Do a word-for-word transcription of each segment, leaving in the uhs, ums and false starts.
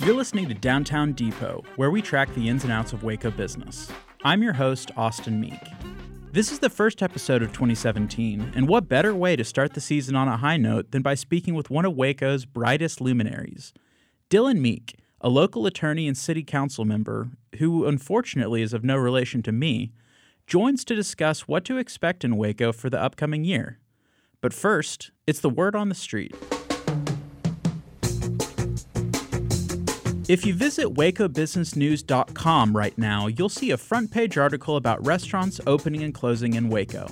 You're listening to Downtown Depot, where we track the ins and outs of Waco business. I'm your host, Austin Meek. This is the first episode of twenty seventeen, and what better way to start the season on a high note than by speaking with one of Waco's brightest luminaries, Dylan Meek, a local attorney and city council member who, unfortunately, is of no relation to me, joins to discuss what to expect in Waco for the upcoming year. But first, it's the word on the street. If you visit waco business news dot com right now, you'll see a front-page article about restaurants opening and closing in Waco.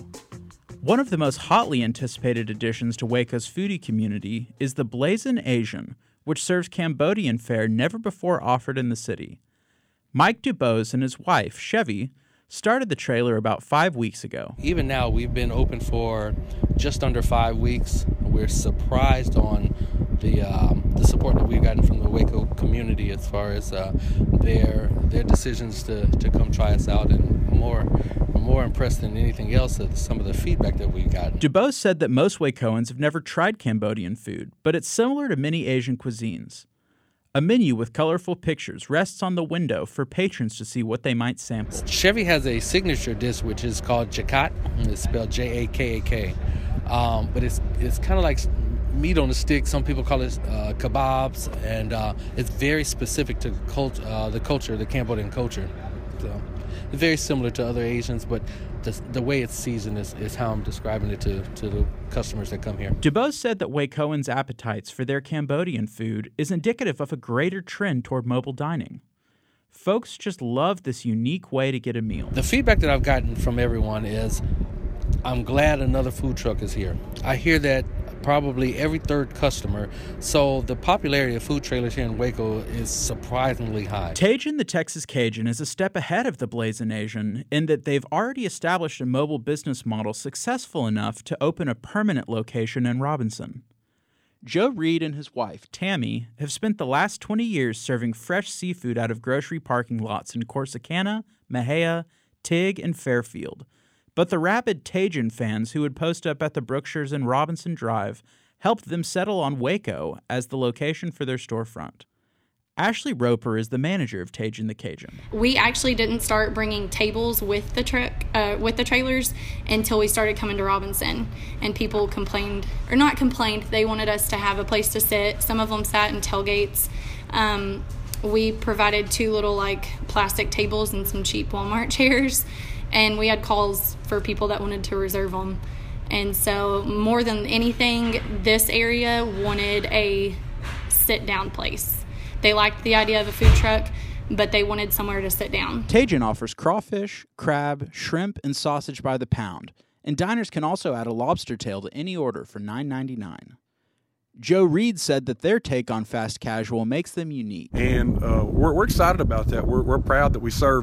One of the most hotly anticipated additions to Waco's foodie community is the Blazin' Asian, which serves Cambodian fare never before offered in the city. Mike Dubose and his wife, Chevy, started the trailer about five weeks ago. Even now, we've been open for just under five weeks. We're surprised on the um, the support that we've gotten from the Waco community as far as uh, their their decisions to, to come try us out, and more more impressed than anything else at some of the feedback that we've gotten. Dubose said that most Wacoans have never tried Cambodian food, but it's similar to many Asian cuisines. A menu with colorful pictures rests on the window for patrons to see what they might sample. Chevy has a signature dish which is called Jakat. It's spelled J A K A K. Um, but it's it's kind of like meat on a stick. Some people call it uh, kebabs, and uh, it's very specific to cult, uh, the culture, the Cambodian culture. So it's very similar to other Asians, but the, the way it's seasoned is, is how I'm describing it to, to the customers that come here. Dubose said that Wacoans' appetites for their Cambodian food is indicative of a greater trend toward mobile dining. Folks just love this unique way to get a meal. The feedback that I've gotten from everyone is, I'm glad another food truck is here. I hear that probably every third customer, so the popularity of food trailers here in Waco is surprisingly high. Tajin the Texas Cajun is a step ahead of the Blazin' Asian in that they've already established a mobile business model successful enough to open a permanent location in Robinson. Joe Reed and his wife, Tammy, have spent the last twenty years serving fresh seafood out of grocery parking lots in Corsicana, Mexia, Tig, and Fairfield. But the rabid Tajin fans who would post up at the Brookshires and Robinson Drive helped them settle on Waco as the location for their storefront. Ashley Roper is the manager of Tajin the Cajun. We actually didn't start bringing tables with the truck, uh, with the trailers until we started coming to Robinson. And people complained, or not complained, they wanted us to have a place to sit. Some of them sat in tailgates. Um, we provided two little like plastic tables and some cheap Walmart chairs. And we had calls for people that wanted to reserve them. And so more than anything, this area wanted a sit-down place. They liked the idea of a food truck, but they wanted somewhere to sit down. Tajin offers crawfish, crab, shrimp, and sausage by the pound. And diners can also add a lobster tail to any order for nine ninety-nine. Joe Reed said that their take on fast casual makes them unique. And uh, we're, we're excited about that. We're, we're proud that we serve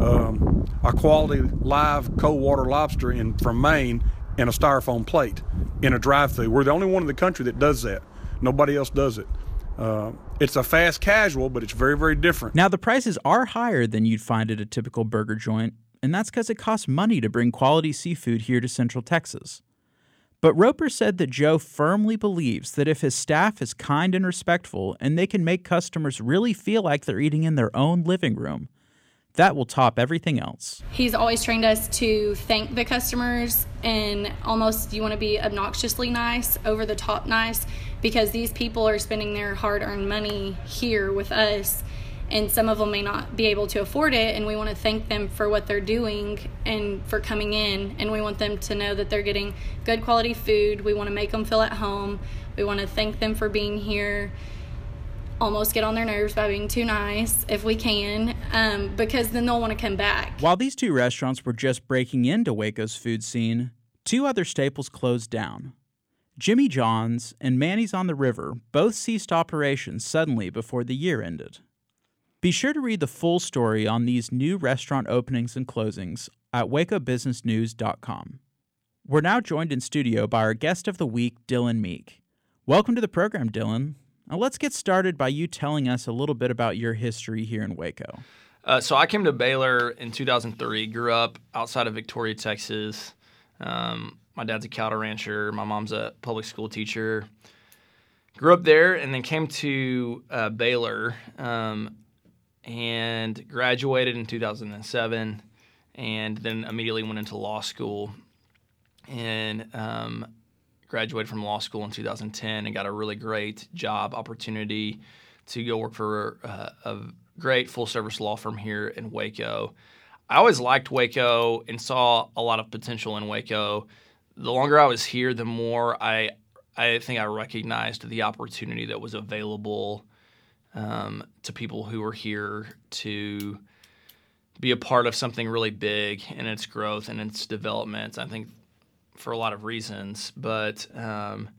um, a quality live cold water lobster in, from Maine in a styrofoam plate in a drive-thru. We're the only one in the country that does that. Nobody else does it. Uh, it's a fast casual, but it's very, very different. Now, the prices are higher than you'd find at a typical burger joint, and that's because it costs money to bring quality seafood here to Central Texas. But Roper said that Joe firmly believes that if his staff is kind and respectful and they can make customers really feel like they're eating in their own living room, that will top everything else. He's always trained us to thank the customers, and almost you want to be obnoxiously nice, over the top nice, because these people are spending their hard-earned money here with us, and some of them may not be able to afford it, and we want to thank them for what they're doing and for coming in, and we want them to know that they're getting good quality food. We want to make them feel at home. We want to thank them for being here, almost get on their nerves by being too nice if we can, um, because then they'll want to come back. While these two restaurants were just breaking into Waco's food scene, two other staples closed down. Jimmy John's and Manny's on the River both ceased operations suddenly before the year ended. Be sure to read the full story on these new restaurant openings and closings at waco business news dot com. We're now joined in studio by our guest of the week, Dylan Meek. Welcome to the program, Dylan. Now let's get started by you telling us a little bit about your history here in Waco. Uh, so I came to Baylor in two thousand three, grew up outside of Victoria, Texas. Um, my dad's a cattle rancher. My mom's a public school teacher. grew up there and then came to uh, Baylor um, and graduated in two thousand seven and then immediately went into law school and um, graduated from law school in two thousand ten and got a really great job opportunity to go work for uh, a great full-service law firm here in Waco. I always liked Waco and saw a lot of potential in Waco. The longer I was here, the more I I think I recognized the opportunity that was available um, to people who were here to be a part of something really big in its growth and its development. I think for a lot of reasons, but um,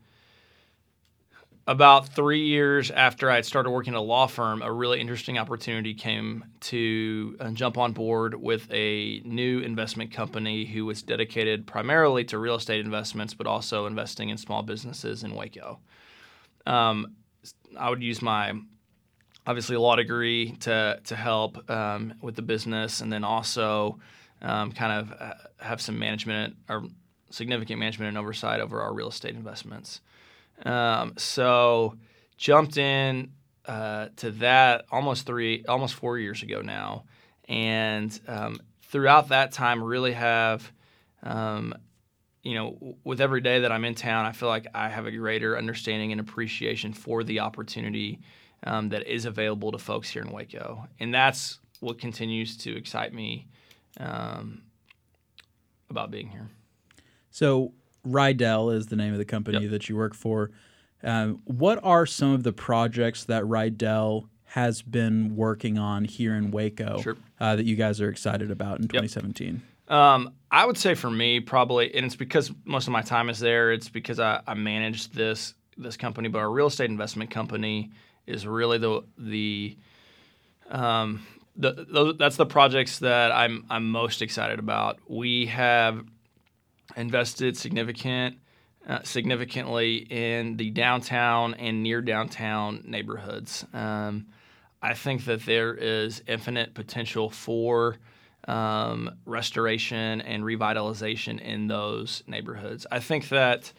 about three years after I had started working at a law firm, a really interesting opportunity came to uh, jump on board with a new investment company who was dedicated primarily to real estate investments, but also investing in small businesses in Waco. Um, I would use my, obviously, law degree to to help um, with the business, and then also um, kind of uh, have some management or significant management and oversight over our real estate investments. Um, so jumped in uh, to that almost three, almost four years ago now, and um, throughout that time, really have, um, you know, with every day that I'm in town, I feel like I have a greater understanding and appreciation for the opportunity um, that is available to folks here in Waco, and that's what continues to excite me um, about being here. So Rydell is the name of the company Yep. that you work for. Um, what are some of the projects that Rydell has been working on here in Waco Sure. uh, that you guys are excited about in Yep. twenty seventeen? Um, I would say for me, probably, and it's because most of my time is there. It's because I, I manage this this company, but our real estate investment company is really the the um, the those, that's the projects that I'm I'm most excited about. We have invested significant, uh, significantly in the downtown and near downtown neighborhoods. Um, I think that there is infinite potential for um, restoration and revitalization in those neighborhoods. I think that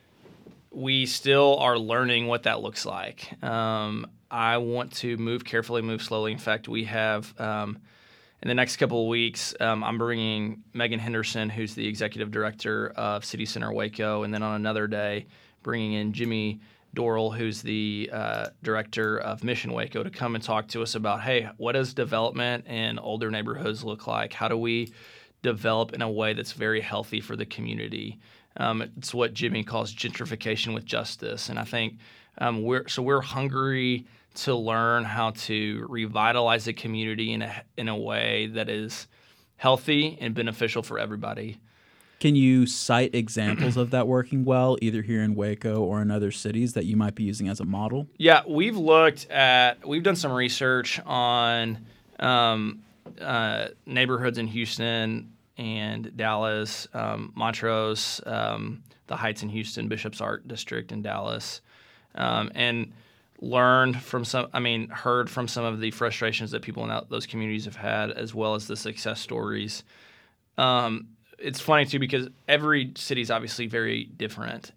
we still are learning what that looks like. Um, I want to move carefully, move slowly. In fact, we have um, in the next couple of weeks, um, I'm bringing Megan Henderson, who's the executive director of City Center Waco, and then on another day, bringing in Jimmy Dorrell, who's the uh, director of Mission Waco, to come and talk to us about, hey, what does development in older neighborhoods look like? How do we develop in a way that's very healthy for the community? Um, it's what Jimmy calls gentrification with justice, and I think um, we're so we're hungry to learn how to revitalize the community in a in a way that is healthy and beneficial for everybody. Can you cite examples of that working well, either here in Waco or in other cities that you might be using as a model? Yeah, we've looked at, we've done some research on um, uh, neighborhoods in Houston and Dallas, um, Montrose, um, the Heights in Houston, Bishop's Art District in Dallas, um, and learned from some, I mean, heard from some of the frustrations that people in that, those communities have had, as well as the success stories. Um, it's funny, too, because every city is obviously very different.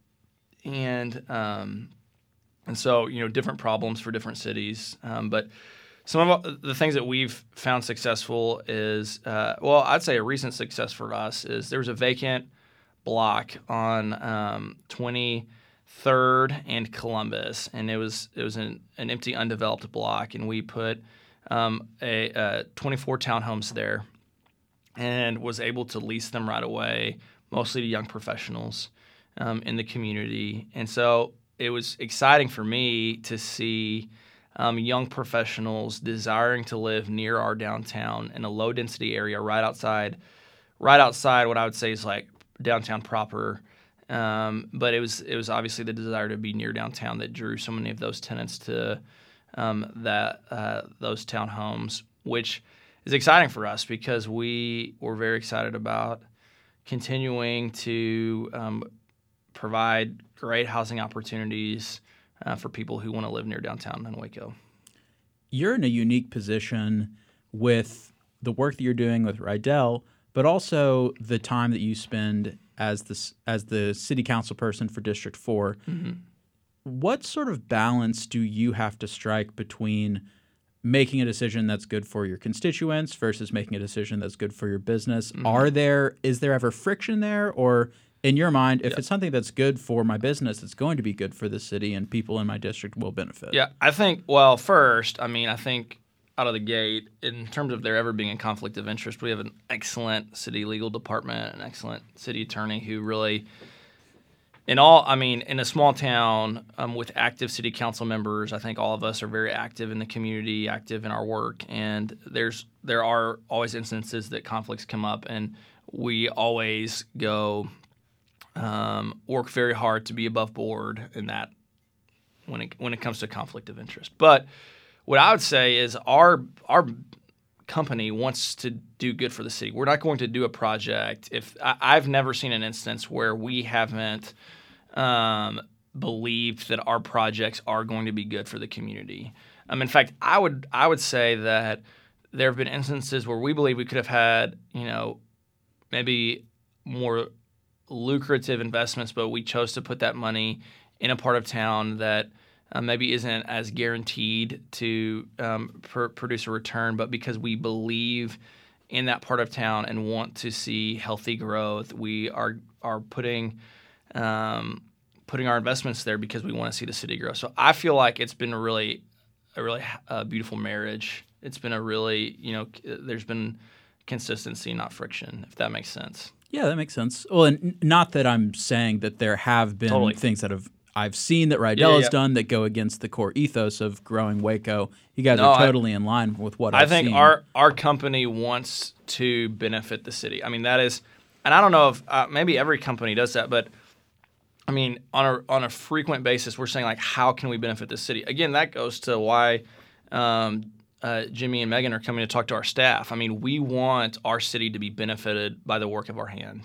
And um, and so, you know, different problems for different cities. Um, but some of the things that we've found successful is, uh, well, I'd say a recent success for us is there was a vacant block on um, twenty-third and Columbus, and it was it was an, an empty, undeveloped block, and we put um, a, a twenty-four townhomes there and was able to lease them right away, mostly to young professionals um, in the community. And so it was exciting for me to see um, young professionals desiring to live near our downtown in a low-density area right outside, right outside what I would say is like downtown proper. Um, but it was it was obviously the desire to be near downtown that drew so many of those tenants to um, that uh, those townhomes, which is exciting for us because we were very excited about continuing to um, provide great housing opportunities uh, for people who want to live near downtown in Waco. You're in a unique position with the work that you're doing with Rydell, but also the time that you spend as the as the city council person for District Four. Mm-hmm. what sort of balance do you have to strike between making a decision that's good for your constituents versus making a decision that's good for your business? Mm-hmm. Are there is there ever friction there, or in your mind, if yeah. it's something that's good for my business, it's going to be good for the city and people in my district will benefit? Yeah, I think, well, first, I mean, I think out of the gate, in terms of there ever being a conflict of interest, we have an excellent city legal department, an excellent city attorney who really, in all, I mean, in a small town um, with active city council members, I think all of us are very active in the community, active in our work, and there's there are always instances that conflicts come up, and we always go um, work very hard to be above board in that when it when it comes to conflict of interest. But what I would say is our our company wants to do good for the city. We're not going to do a project if I, I've never seen an instance where we haven't um, believed that our projects are going to be good for the community. Um, in fact, I would I would say that there have been instances where we believe we could have had, you know, maybe more lucrative investments, but we chose to put that money in a part of town that Uh, maybe isn't as guaranteed to um, pr- produce a return, but because we believe in that part of town and want to see healthy growth, we are are putting um, putting our investments there because we want to see the city grow. So I feel like it's been a really a really uh, beautiful marriage. It's been a really, you know, there's been consistency, not friction, if that makes sense. Yeah, that makes sense. Well, and not that I'm saying that there have been Totally. things that have I've seen that Rydell Yeah, yeah, has yeah. done that go against the core ethos of growing Waco. You guys No, are I- totally in line with what I I've think seen. our our company wants to benefit the city. I mean, that is, and I don't know if uh, maybe every company does that, but I mean, on a on a frequent basis, we're saying like, how can we benefit the city? Again, that goes to why um, uh, Jimmy and Megan are coming to talk to our staff. I mean, we want our city to be benefited by the work of our hand,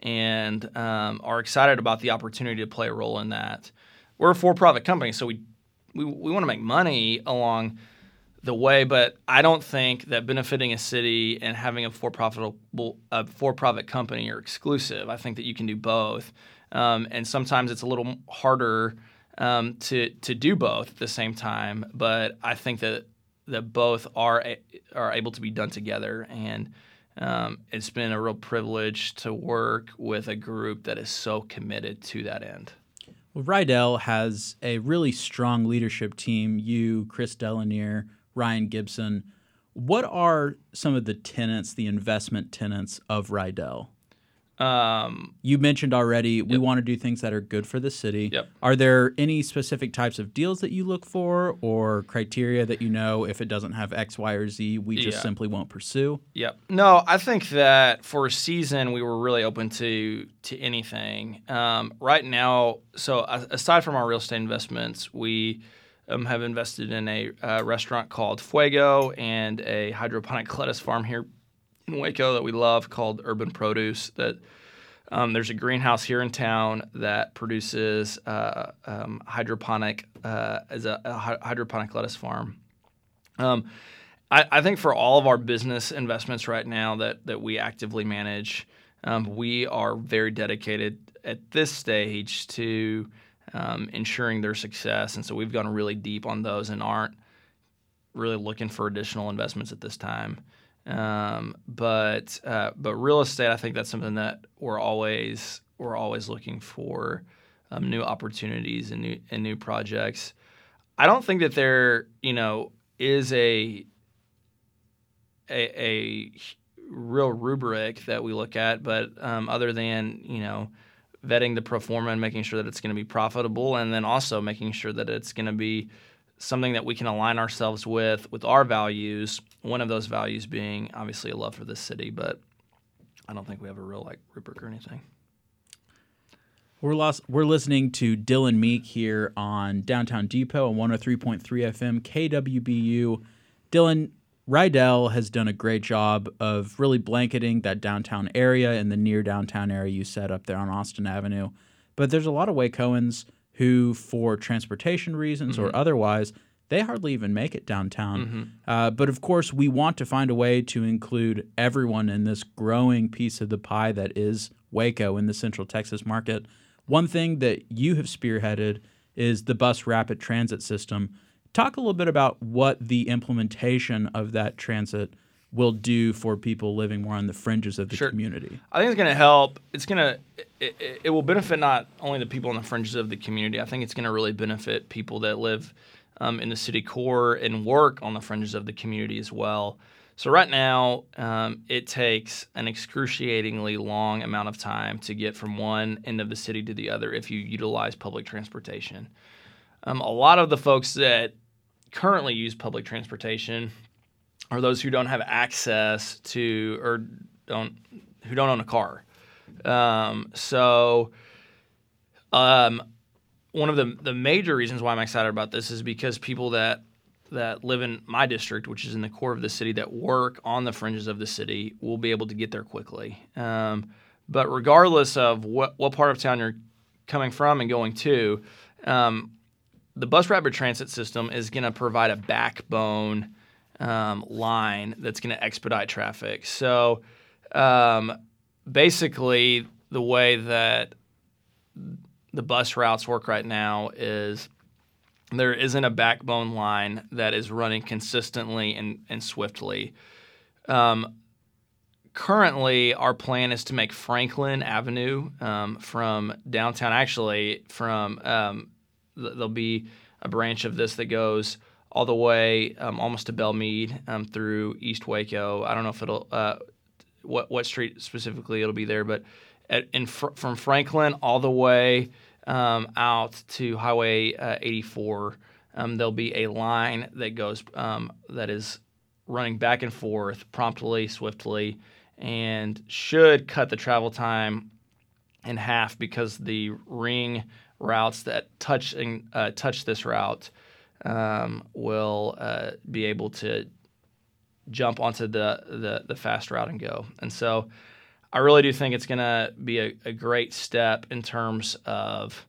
and um, are excited about the opportunity to play a role in that. We're a for-profit company, so we we, we want to make money along the way, but I don't think that benefiting a city and having a for-profitable a for-profit company are exclusive. I think that you can do both, um, and sometimes it's a little harder um, to to do both at the same time. But I think that that both are are able to be done together, and um, it's been a real privilege to work with a group that is so committed to that end. Well, Rydell has a really strong leadership team. You, Chris Delanere, Ryan Gibson. What are some of the tenets, the investment tenets of Rydell? Um, you mentioned already we yep. want to do things that are good for the city. Yep. Are there any specific types of deals that you look for or criteria that you know if it doesn't have X, Y, or Z, we just yeah. simply won't pursue? Yep. No, I think that for a season we were really open to to anything. Um, right now, so aside from our real estate investments, we um, have invested in a uh, restaurant called Fuego and a hydroponic lettuce farm here in Waco that we love called Urban Produce. That um, there's a greenhouse here in town that produces uh, um, hydroponic uh, as a, a hydroponic lettuce farm. Um, I, I think for all of our business investments right now that that we actively manage, um, we are very dedicated at this stage to um, ensuring their success, and so we've gone really deep on those and aren't really looking for additional investments at this time. Um, but uh, but real estate, I think that's something that we're always we're always looking for um, new opportunities and new and new projects. I don't think that there you know is a a, a real rubric that we look at, but um, other than you know vetting the pro forma and making sure that it's going to be profitable, and then also making sure that it's going to be something that we can align ourselves with, with our values, one of those values being obviously a love for the city, but I don't think we have a real like rubric or anything. We're lost, we're listening to Dylan Meek here on Downtown Depot on one oh three point three F M K W B U. Dylan, Rydell has done a great job of really blanketing that downtown area and the near downtown area you set up there on Austin Avenue. But there's a lot of Wacoans who, for transportation reasons mm-hmm. or otherwise, they hardly even make it downtown. Mm-hmm. Uh, but, of course, we want to find a way to include everyone in this growing piece of the pie that is Waco in the Central Texas market. One thing that you have spearheaded is the bus rapid transit system. Talk a little bit about what the implementation of that transit will do for people living more on the fringes of the Sure. community. I think it's going to help. It's going to it, it, it will benefit not only the people on the fringes of the community. I think it's going to really benefit people that live um, in the city core and work on the fringes of the community as well. So right now, um, it takes an excruciatingly long amount of time to get from one end of the city to the other if you utilize public transportation. Um, a lot of the folks that currently use public transportation are those who don't have access to or don't who don't own a car. Um, so um, one of the the major reasons why I'm excited about this is because people that that live in my district, which is in the core of the city, that work on the fringes of the city, will be able to get there quickly. Um, but regardless of what, what part of town you're coming from and going to, um, the bus rapid transit system is going to provide a backbone um, line that's going to expedite traffic. So um, basically, the way that the bus routes work right now is there isn't a backbone line that is running consistently and, and swiftly. Um, currently, our plan is to make Franklin Avenue um, from downtown, actually from um, th- there'll be a branch of this that goes all the way um, almost to Belmead um, through East Waco. I don't know if it'll uh, what what street specifically it'll be there, but at, in fr- from Franklin all the way um, out to Highway uh, eighty-four, um, there'll be a line that goes um, that is running back and forth promptly, swiftly, and should cut the travel time in half because the ring routes that touch uh, touch this route um, will uh, be able to jump onto the, the the fast route and go. And so I really do think it's going to be a, a great step in terms of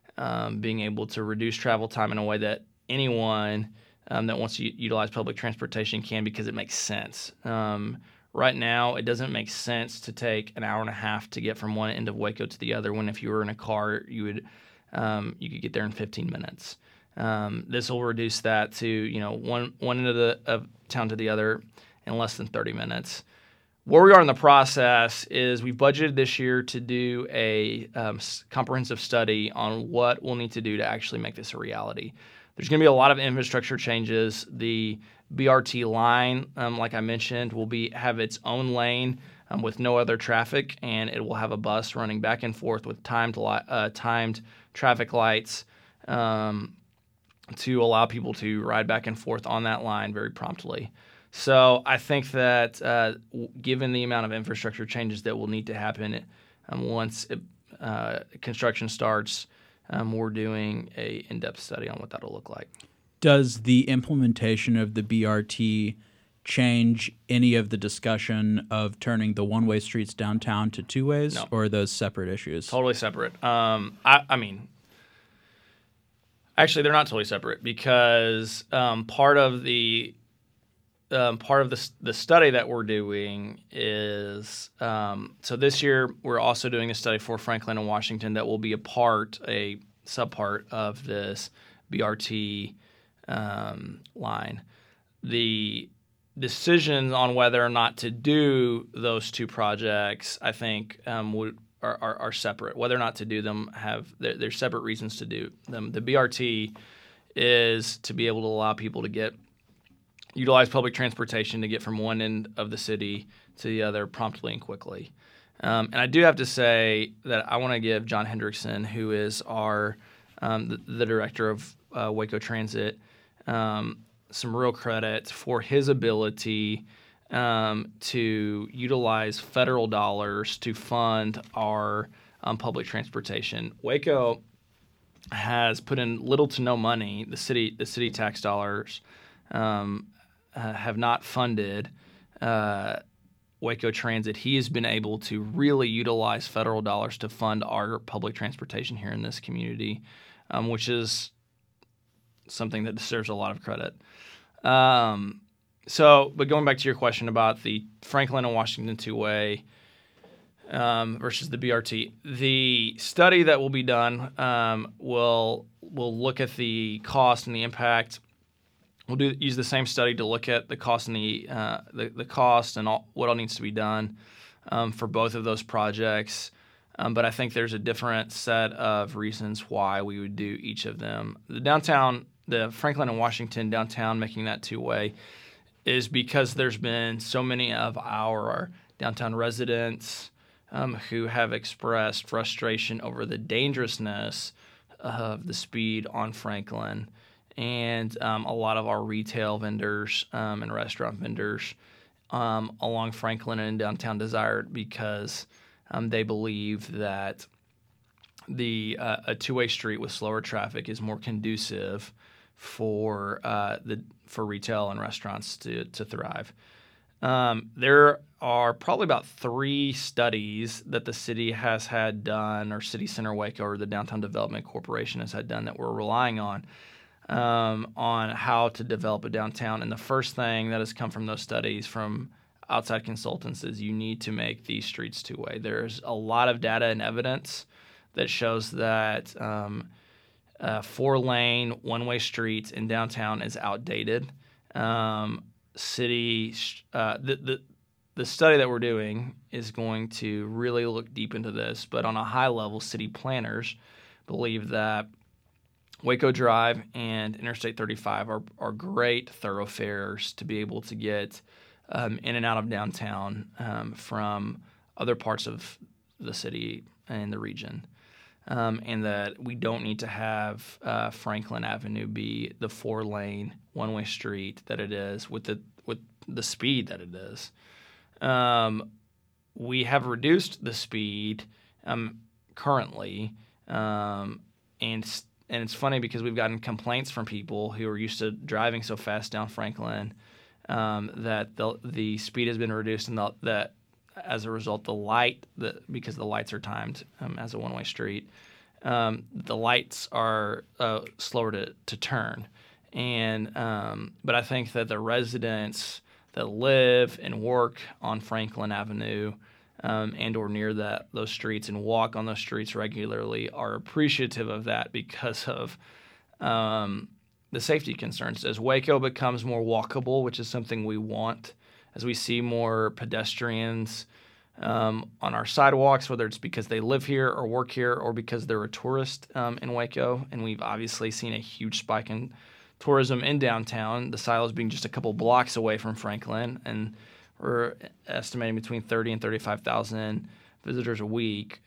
um, being able to reduce travel time in a way that anyone um, that wants to u- utilize public transportation can, because it makes sense. Um, right now, it doesn't make sense to take an hour and a half to get from one end of Waco to the other, when if you were in a car, you would um, you could get there in fifteen minutes. Um, this will reduce that to you know one one end of the of town to the other in less than thirty minutes. Where we are in the process is we've budgeted this year to do a um, comprehensive study on what we'll need to do to actually make this a reality. There's going to be a lot of infrastructure changes. The B R T line, um, like I mentioned, will be have its own lane um, with no other traffic, and it will have a bus running back and forth with timed li- uh, timed traffic lights um, to allow people to ride back and forth on that line very promptly. So I think that uh, w- given the amount of infrastructure changes that will need to happen um, once it, uh, construction starts, um, we're doing a in-depth study on what that'll look like. Does the implementation of the B R T change any of the discussion of turning the one-way streets downtown to two-ways, No. or are those separate issues? Totally separate. Um, I, I mean, actually, they're not totally separate, because um, part of the Um, part of the, the study that we're doing is, um, so this year we're also doing a study for Franklin and Washington that will be a part, a subpart of this B R T um, line. The decisions on whether or not to do those two projects, I think, um, would are, are, are separate. Whether or not to do them have, there's separate reasons to do them. The B R T is to be able to allow people to get utilize public transportation to get from one end of the city to the other promptly and quickly. Um, and I do have to say that I want to give John Hendrickson, who is our um, the, the director of uh, Waco Transit, um, some real credit for his ability um, to utilize federal dollars to fund our um, public transportation. Waco has put in little to no money. The city, the city tax dollars um, Uh, have not funded uh, Waco Transit. He has been able to really utilize federal dollars to fund our public transportation here in this community, um, which is something that deserves a lot of credit. Um, so, but going back to your question about the Franklin and Washington two-way, um, versus the B R T. The study that will be done um, will will look at the cost and the impact. We'll do use the same study to look at the cost and the uh, the, the cost and all, what all needs to be done um, for both of those projects. Um, but I think there's a different set of reasons why we would do each of them. The downtown, the Franklin and Washington downtown, making that two-way, is because there's been so many of our downtown residents um, who have expressed frustration over the dangerousness of the speed on Franklin. And um, a lot of our retail vendors um, and restaurant vendors um, along Franklin and downtown Desire because um, they believe that the uh, a two-way street with slower traffic is more conducive for uh, the for retail and restaurants to to thrive. Um, there are probably about three studies that the city has had done, or City Center Waco or the Downtown Development Corporation has had done that we're relying on. Um, on how to develop a downtown. And the first thing that has come from those studies from outside consultants is you need to make these streets two-way. There's a lot of data and evidence that shows that um, uh, four-lane, one-way streets in downtown is outdated. Um, city, uh, the, the, the study that we're doing is going to really look deep into this, but on a high level, city planners believe that Waco Drive and Interstate thirty-five are, are great thoroughfares to be able to get um, in and out of downtown um, from other parts of the city and the region. Um, and that we don't need to have uh, Franklin Avenue be the four-lane, one-way street that it is with the with the speed that it is. Um, we have reduced the speed um, currently, um, and st- And it's funny because we've gotten complaints from people who are used to driving so fast down Franklin um, that the the speed has been reduced, and the, that as a result, the light, the, because the lights are timed um, as a one-way street, um, the lights are uh, slower to, to turn. And um, but I think that the residents that live and work on Franklin Avenue Um, and or near that those streets and walk on those streets regularly are appreciative of that because of um, the safety concerns. As Waco becomes more walkable, which is something we want, as we see more pedestrians um, on our sidewalks, whether it's because they live here or work here or because they're a tourist um, in Waco, and we've obviously seen a huge spike in tourism in downtown, the silos being just a couple blocks away from Franklin, and we're estimating between thirty and thirty-five thousand visitors a week.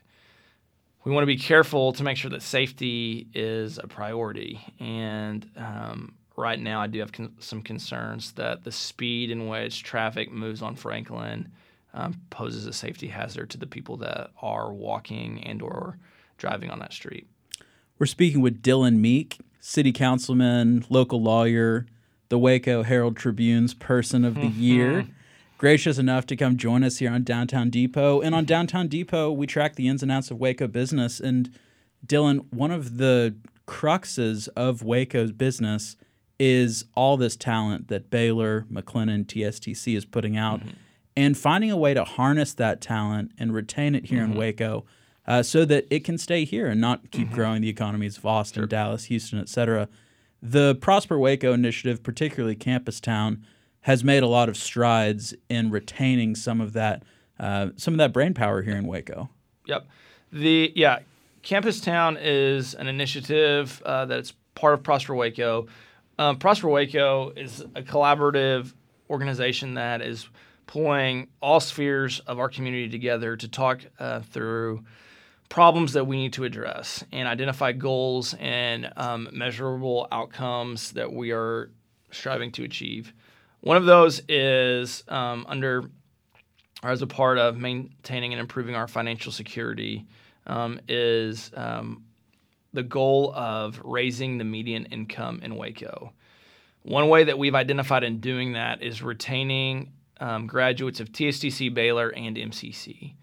We want to be careful to make sure that safety is a priority. And um, right now I do have con- some concerns that the speed in which traffic moves on Franklin um, poses a safety hazard to the people that are walking and or driving on that street. We're speaking with Dylan Meek, city councilman, local lawyer, the Waco Herald Tribune's Person of the Year. Gracious enough to come join us here on Downtown Depot. And on Downtown Depot, we track the ins and outs of Waco business. And Dylan, one of the cruxes of Waco's business is all this talent that Baylor, McLennan, T S T C is putting out, mm-hmm. and finding a way to harness that talent and retain it here mm-hmm. in Waco uh, so that it can stay here and not keep mm-hmm. growing the economies of Austin, sure. Dallas, Houston, et cetera. The Prosper Waco initiative, particularly Campus Town, has made a lot of strides in retaining some of that uh, some of that brain power here in Waco. Yep. The yeah, Campus Town is an initiative uh, that's part of Prosper Waco. Um, Prosper Waco is a collaborative organization that is pulling all spheres of our community together to talk uh, through problems that we need to address and identify goals and um, measurable outcomes that we are striving to achieve. One of those is um, under or as a part of maintaining and improving our financial security um, is um, the goal of raising the median income in Waco. One way that we've identified in doing that is retaining um, graduates of T S T C, Baylor, and M C C.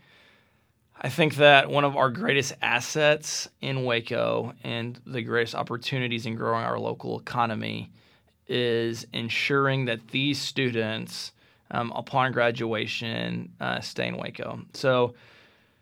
I think that one of our greatest assets in Waco and the greatest opportunities in growing our local economy is ensuring that these students, um, upon graduation, uh, stay in Waco. So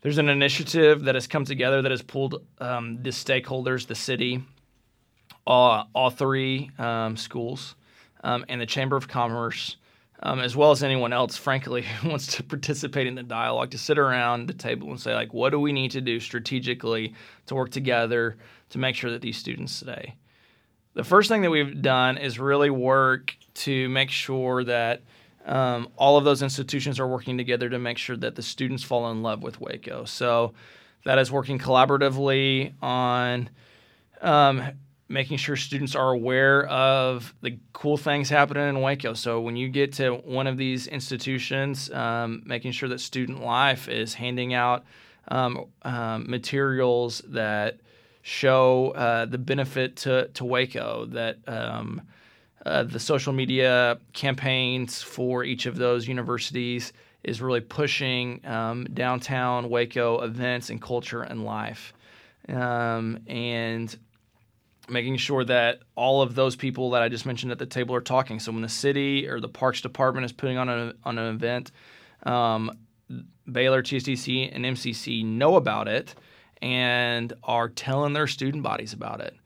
there's an initiative that has come together that has pulled um, the stakeholders, the city, all, all three um, schools, um, and the Chamber of Commerce, um, as well as anyone else, frankly, who wants to participate in the dialogue, to sit around the table and say, like, what do we need to do strategically to work together to make sure that these students stay? The first thing that we've done is really work to make sure that um, all of those institutions are working together to make sure that the students fall in love with Waco. So that is working collaboratively on um, making sure students are aware of the cool things happening in Waco. So when you get to one of these institutions, um, making sure that Student Life is handing out um, um, materials that show uh, the benefit to, to Waco, that um, uh, the social media campaigns for each of those universities is really pushing um, downtown Waco events and culture and life. Um, and making sure that all of those people that I just mentioned at the table are talking. So when the city or the Parks Department is putting on, a, on an event, um, Baylor, T S D C, and M C C know about it and are telling their student bodies about it.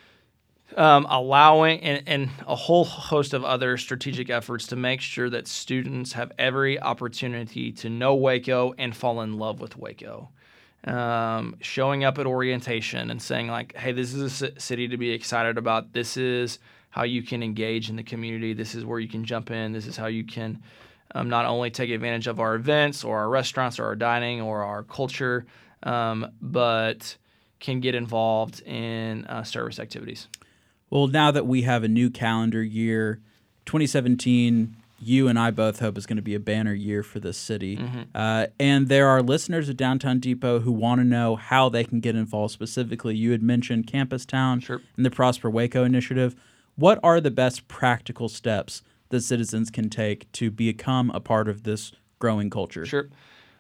Um, allowing and, and a whole host of other strategic efforts to make sure that students have every opportunity to know Waco and fall in love with Waco. Um, showing up at orientation and saying, like, hey, this is a city to be excited about. This is how you can engage in the community. This is where you can jump in. This is how you can um, not only take advantage of our events or our restaurants or our dining or our culture, um, but can get involved in uh, service activities. Well, now that we have a new calendar year, twenty seventeen, you and I both hope is going to be a banner year for this city. Mm-hmm. Uh, and there are listeners of Downtown Depot who want to know how they can get involved specifically. You had mentioned Campus Town sure. and the Prosper Waco initiative. What are the best practical steps that citizens can take to become a part of this growing culture? Sure.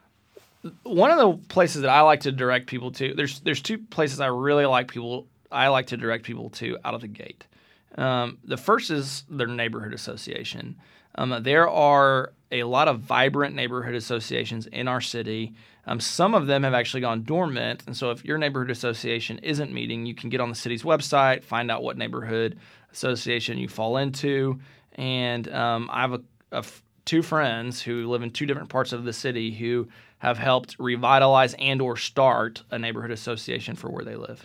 One of the places that I like to direct people to, there's there's two places I really like people I like to direct people to out of the gate. Um, the first is their neighborhood association. Um, there are a lot of vibrant neighborhood associations in our city. Um, some of them have actually gone dormant, and so if your neighborhood association isn't meeting, you can get on the city's website, find out what neighborhood association you fall into. And um, I have a, a f- two friends who live in two different parts of the city who have helped revitalize and or start a neighborhood association for where they live.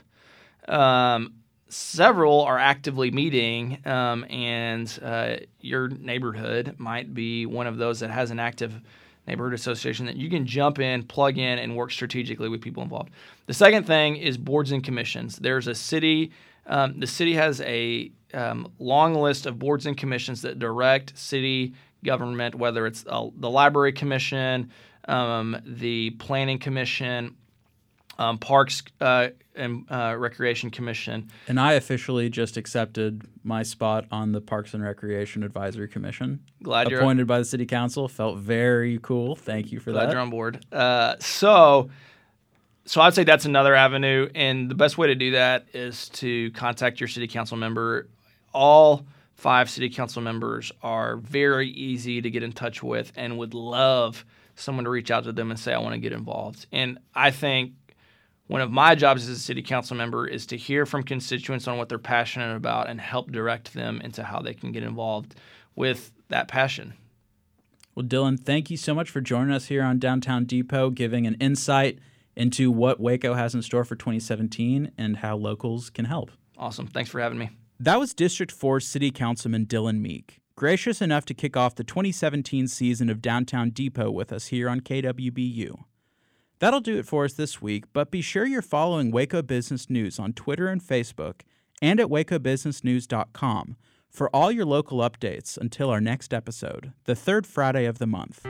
Um, several are actively meeting, um, and uh, your neighborhood might be one of those that has an active neighborhood association that you can jump in, plug in, and work strategically with people involved. The second thing is boards and commissions. There's a city, um, the city has a um, long list of boards and commissions that direct city government, whether it's uh, the library commission, um, the planning commission, Um, Parks uh, and uh, Recreation Commission. And I officially just accepted my spot on the Parks and Recreation Advisory Commission. Glad you're appointed by the City Council. Felt very cool. Thank you for glad that. Glad you're on board. Uh, so, so I'd say that's another avenue, and the best way to do that is to contact your City Council member. All five City Council members are very easy to get in touch with and would love someone to reach out to them and say, I want to get involved. And I think one of my jobs as a city council member is to hear from constituents on what they're passionate about and help direct them into how they can get involved with that passion. Well, Dylan, thank you so much for joining us here on Downtown Depot, giving an insight into what Waco has in store for twenty seventeen and how locals can help. Awesome. Thanks for having me. That was District four City Councilman Dylan Meek, gracious enough to kick off the twenty seventeen season of Downtown Depot with us here on K W B U. That'll do it for us this week, but be sure you're following Waco Business News on Twitter and Facebook and at waco business news dot com for all your local updates until our next episode, the third Friday of the month.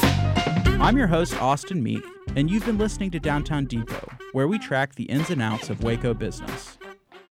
I'm your host, Austin Meek, and you've been listening to Downtown Depot, where we track the ins and outs of Waco business.